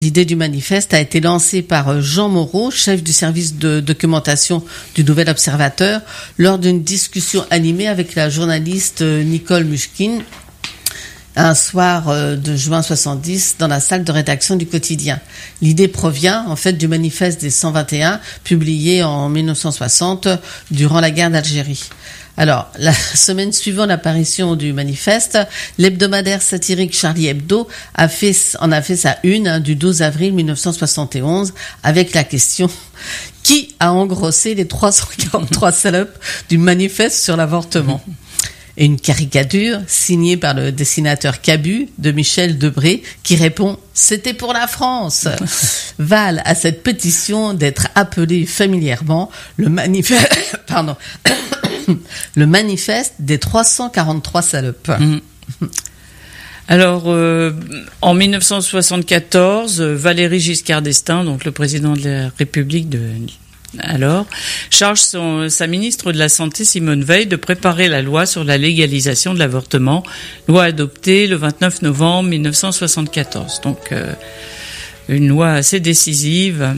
L'idée du manifeste a été lancée par Jean Moreau, chef du service de documentation du Nouvel Observateur, lors d'une discussion animée avec la journaliste Nicole Mushkin, un soir de juin 70 dans la salle de rédaction du quotidien. L'idée provient en fait du manifeste des 121 publié en 1960 durant la guerre d'Algérie. Alors, la semaine suivant l'apparition du manifeste, l'hebdomadaire satirique Charlie Hebdo en a fait sa une du 12 avril 1971 avec la question « Qui a engrossé les 343 salopes du manifeste sur l'avortement ?» Et une caricature signée par le dessinateur Cabu de Michel Debré qui répond « C'était pour la France !» valent à cette pétition d'être appelée familièrement le le manifeste des 343 salopes. Alors, en 1974, Valéry Giscard d'Estaing, donc le président de la République charge sa ministre de la Santé, Simone Veil, de préparer la loi sur la légalisation de l'avortement, loi adoptée le 29 novembre 1974. Donc, une loi assez décisive.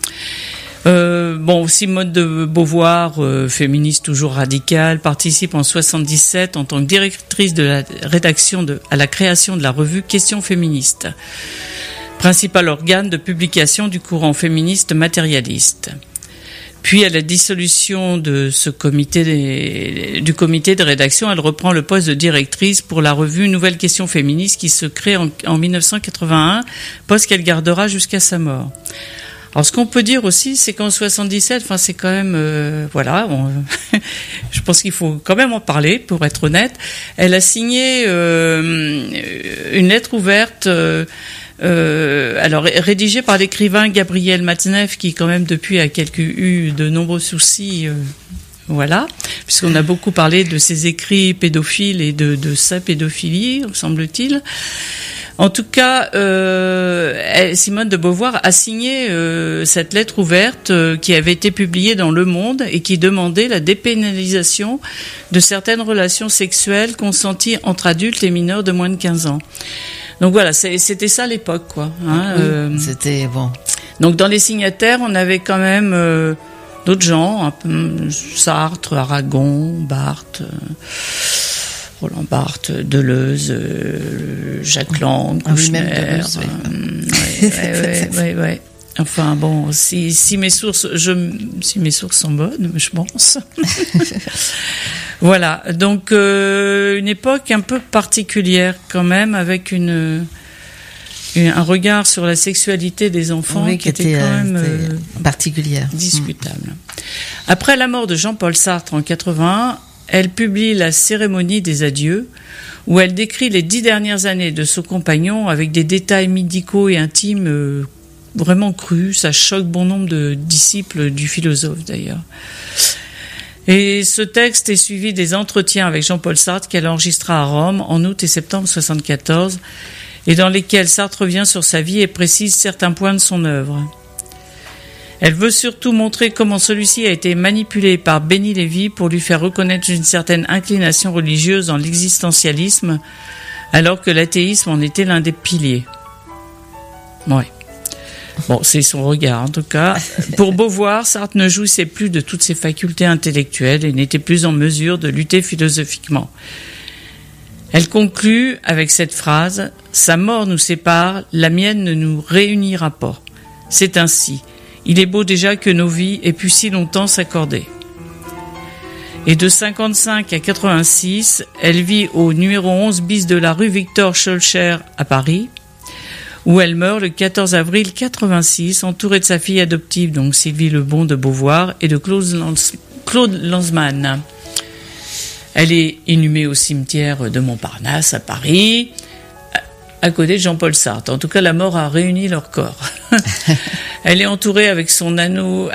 Simone de Beauvoir, féministe toujours radicale, participe en 77 en tant que directrice de la rédaction à la création de la revue Questions féministes, principal organe de publication du courant féministe matérialiste. Puis, à la dissolution de du comité de rédaction, elle reprend le poste de directrice pour la revue Nouvelles Questions féministes qui se crée en 1981, poste qu'elle gardera jusqu'à sa mort. Alors, ce qu'on peut dire aussi, c'est qu'en 77, c'est quand même, je pense qu'il faut quand même en parler, pour être honnête. Elle a signé une lettre ouverte, rédigée par l'écrivain Gabriel Matzneff, qui quand même depuis a eu de nombreux soucis, puisqu'on a beaucoup parlé de ses écrits pédophiles et de sa pédophilie, semble-t-il. En tout cas, Simone de Beauvoir a signé cette lettre ouverte qui avait été publiée dans Le Monde et qui demandait la dépénalisation de certaines relations sexuelles consenties entre adultes et mineurs de moins de 15 ans. Donc voilà, c'était ça à l'époque, quoi. C'était bon. Donc dans les signataires, on avait quand même d'autres gens, Sartre, Aragon, Barthes. Roland Barthes, Deleuze, Jacques Lang, Kouchner. Ouais. Enfin bon, si mes sources sont bonnes, je pense. Voilà, donc une époque un peu particulière quand même, avec un regard sur la sexualité des enfants qui était quand même particulière, discutable. Après la mort de Jean-Paul Sartre en 81, elle publie La cérémonie des adieux, où elle décrit les 10 dernières années de son compagnon avec des détails médicaux et intimes vraiment crus. Ça choque bon nombre de disciples du philosophe, d'ailleurs. Et ce texte est suivi des entretiens avec Jean-Paul Sartre qu'elle enregistra à Rome en août et septembre 1974, et dans lesquels Sartre revient sur sa vie et précise certains points de son œuvre. Elle veut surtout montrer comment celui-ci a été manipulé par Béni Lévy pour lui faire reconnaître une certaine inclination religieuse dans l'existentialisme, alors que l'athéisme en était l'un des piliers. Ouais. Bon, c'est son regard en tout cas. Pour Beauvoir, Sartre ne jouissait plus de toutes ses facultés intellectuelles et n'était plus en mesure de lutter philosophiquement. Elle conclut avec cette phrase « Sa mort nous sépare, la mienne ne nous réunira pas. C'est ainsi. Il est beau déjà que nos vies aient pu si longtemps s'accorder. » Et de 55 à 86, elle vit au numéro 11 bis de la rue Victor Schœlcher à Paris, où elle meurt le 14 avril 86, entourée de sa fille adoptive, donc Sylvie Lebon de Beauvoir, et de Claude Lanzmann. Elle est inhumée au cimetière de Montparnasse à Paris, à côté de Jean-Paul Sartre. En tout cas, la mort a réuni leur corps. Elle est entourée avec son anneau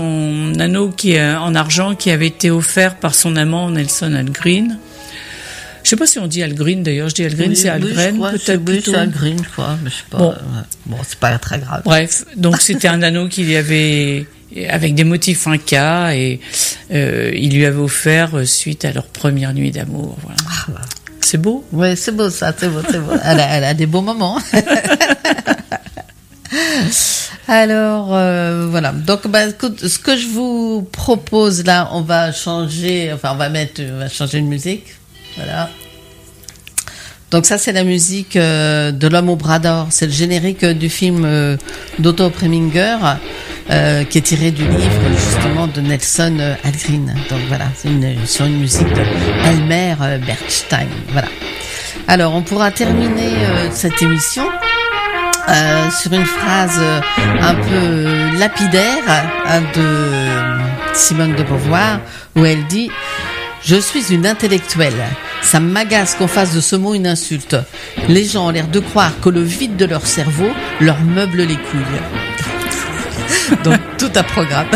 qui est en argent qui avait été offert par son amant Nelson Algren. Je sais pas si on dit Algren d'ailleurs, je dis Algren, c'est Algren peut-être plutôt. C'est Algren, je crois, mais je sais pas. Bon, c'est pas très grave. Bref, donc c'était un anneau qu'il y avait avec des motifs incas et il lui avait offert suite à leur première nuit d'amour. Voilà. Ah, bah. C'est beau. Ouais, c'est beau ça, c'est beau. Elle a des beaux moments. Alors voilà. Donc écoute, ce que je vous propose là, on va changer de musique. Voilà. Donc ça c'est la musique de L'Homme au bras d'or. C'est le générique du film d'Otto Preminger qui est tiré du livre justement de Nelson Algren. Donc voilà, c'est sur une musique de Elmer Bernstein. Voilà. Alors on pourra terminer cette émission sur une phrase un peu lapidaire de Simone de Beauvoir où elle dit « Je suis une intellectuelle. Ça m'agace qu'on fasse de ce mot une insulte. Les gens ont l'air de croire que le vide de leur cerveau leur meuble les couilles. » Donc tout un programme.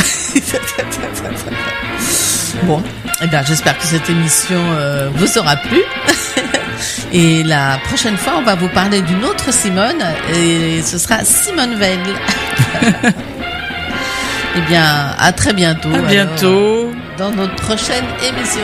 Bon, eh bien, j'espère que cette émission vous aura plu. Et la prochaine fois, on va vous parler d'une autre Simone, et ce sera Simone Veil. Eh bien, à très bientôt. À bientôt. Alors, dans notre prochaine émission.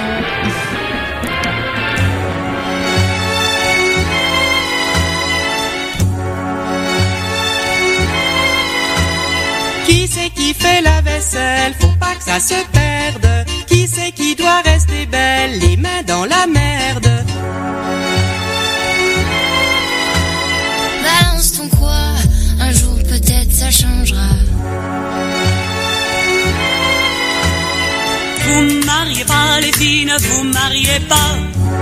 Qui c'est qui fait la vaisselle? Faut pas que ça se perde. Qui c'est qui doit rester belle? Les mains dans la merde. Balance ton quoi, un jour peut-être ça changera. Vous mariez pas les filles, ne vous mariez pas.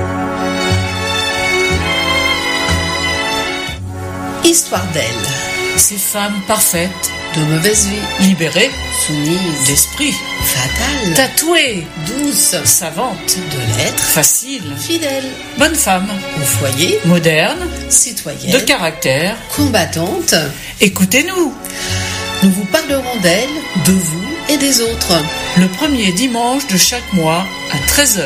Histoire d'elle. Ces femmes parfaites, De mauvaise vie. libérées, Soumise. d'esprit, Fatale. tatouées, Douce. savantes, De l'être. faciles, Fidèle. bonnes femmes, Au foyer. modernes, Citoyenne. de caractère. Combattante. Écoutez-nous, Nous vous parlerons d'elle, de vous et des autres. le premier dimanche de chaque mois à 13h.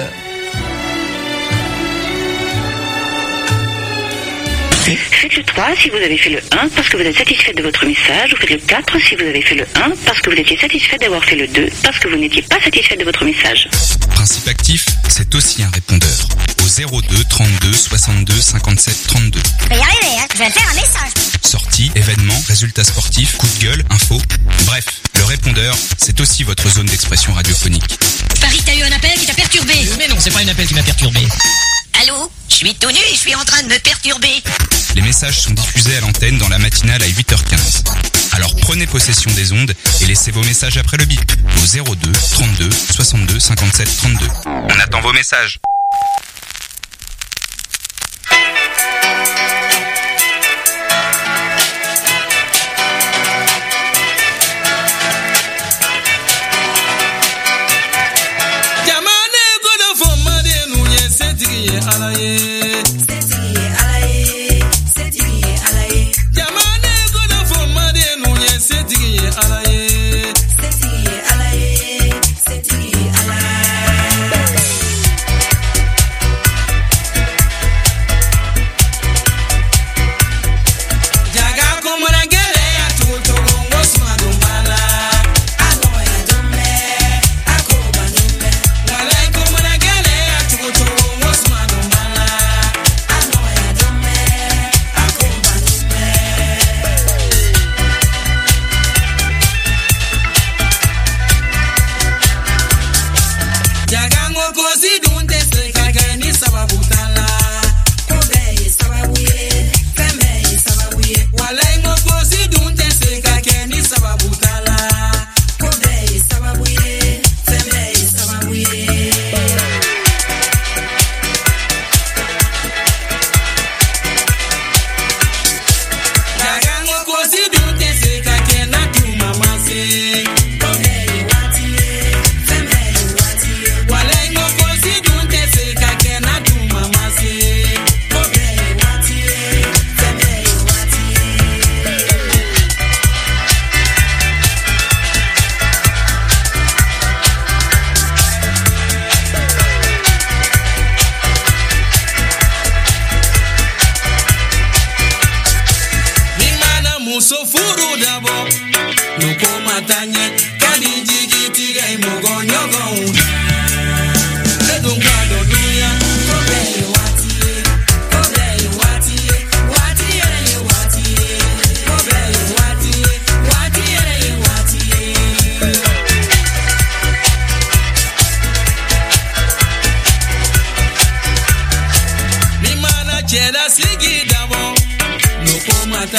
Faites le 3 si vous avez fait le 1 parce que vous êtes satisfait de votre message. Vous faites le 4 si vous avez fait le 1 parce que vous étiez satisfait d'avoir fait le 2 parce que vous n'étiez pas satisfait de votre message. Principe actif, c'est aussi un répondeur. Au 02 32 62 57 32. Je vais y arriver, hein. Je vais faire un message. Sorties, événements, résultats sportifs, coup de gueule, infos. Bref, le répondeur, c'est aussi votre zone d'expression radiophonique. Paris, t'as eu un appel qui t'a perturbé. Mais non, c'est pas une appel qui m'a perturbé. Allô? Je suis tout nu et je suis en train de me perturber. Les messages sont diffusés à l'antenne dans la matinale à 8h15. Alors prenez possession des ondes et laissez vos messages après le bip. Au 02 32 62 57 32. On attend vos messages.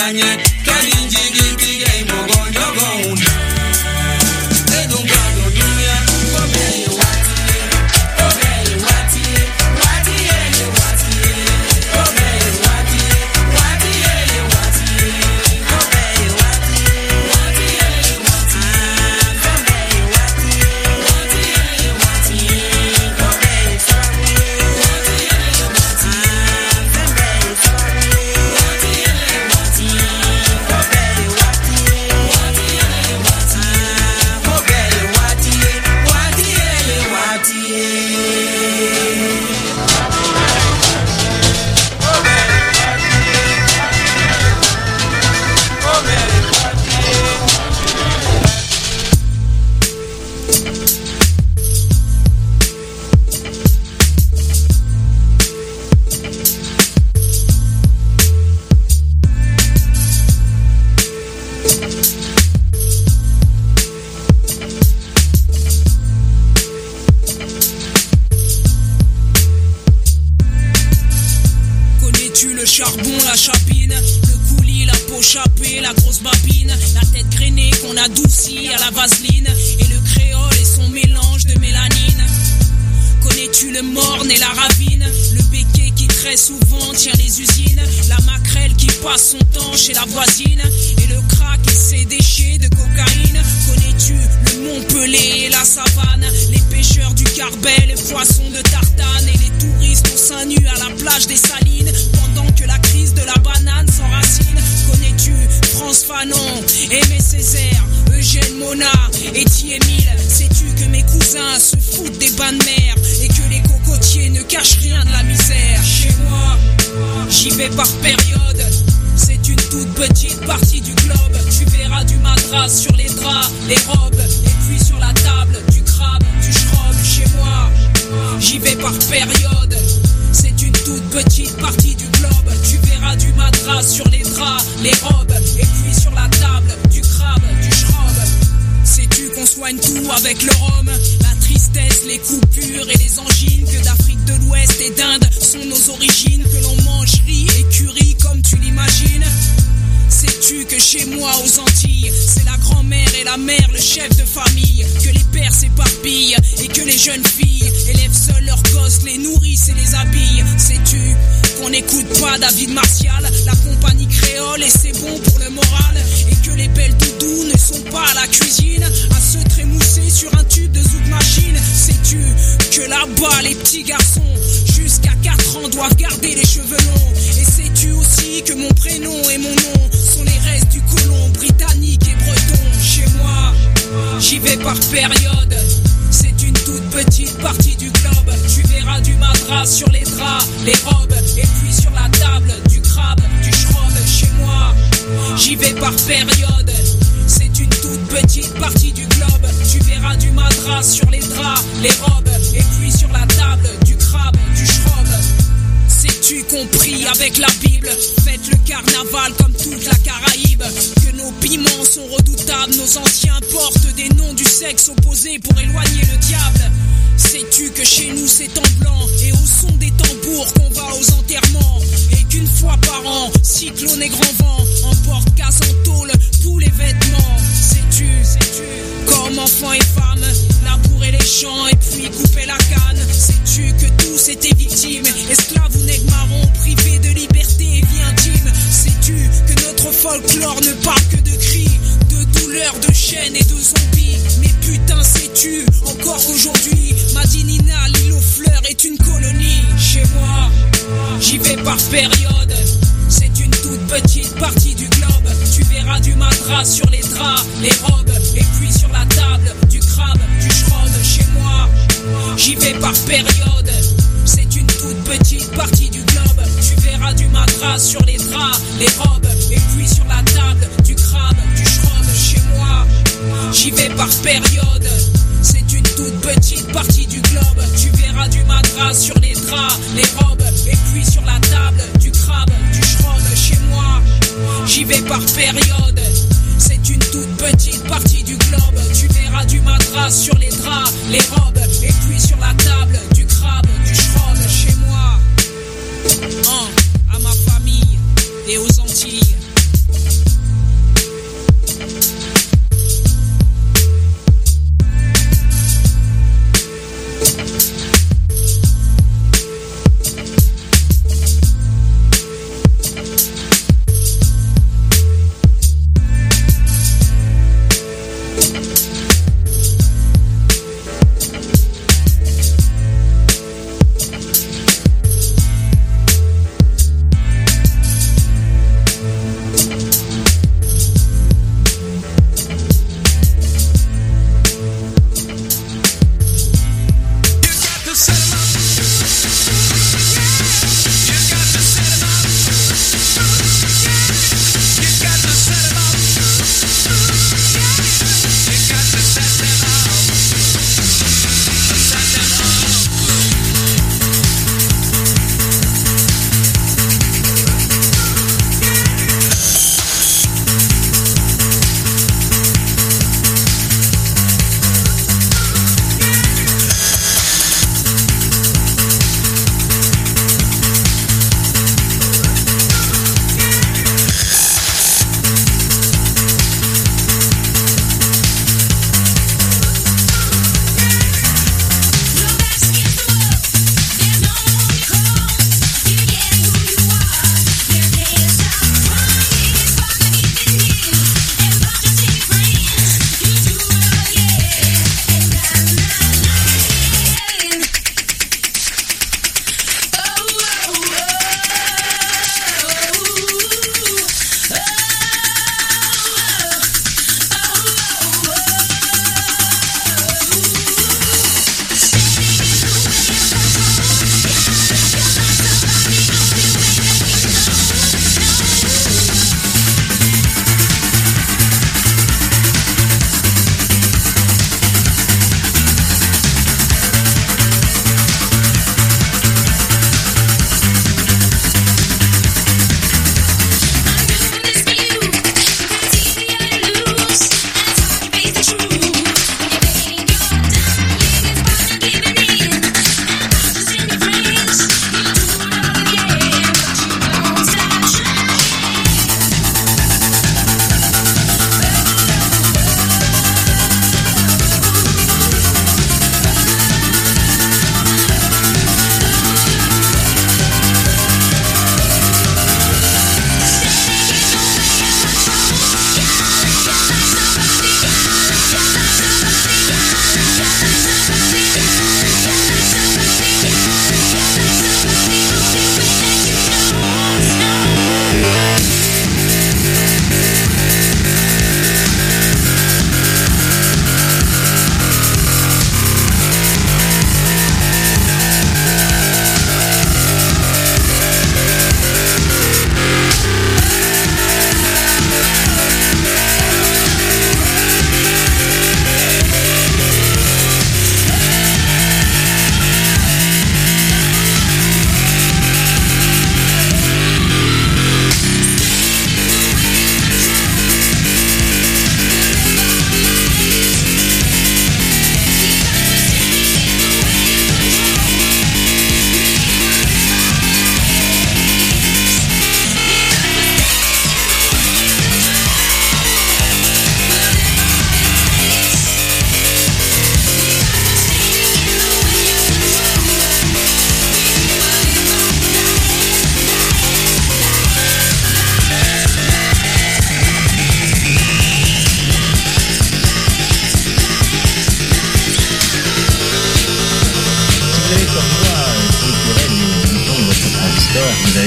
À ma famille et aux Antilles.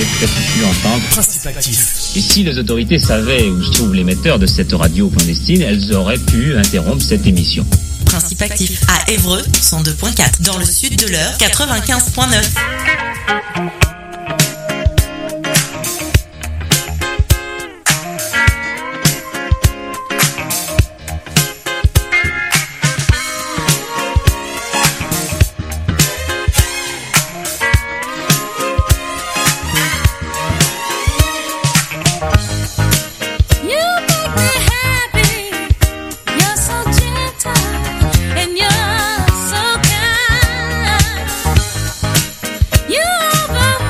peut-être pu entendre. Principe actif. Et si les autorités savaient où se trouvent l'émetteur de cette radio clandestine, elles auraient pu interrompre cette émission. Principe actif à Évreux, 102.4, dans le sud de l'Eure, 95.9. You over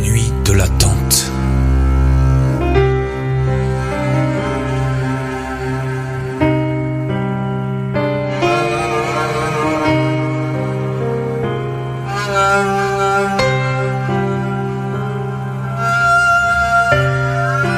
nuit de l'attente.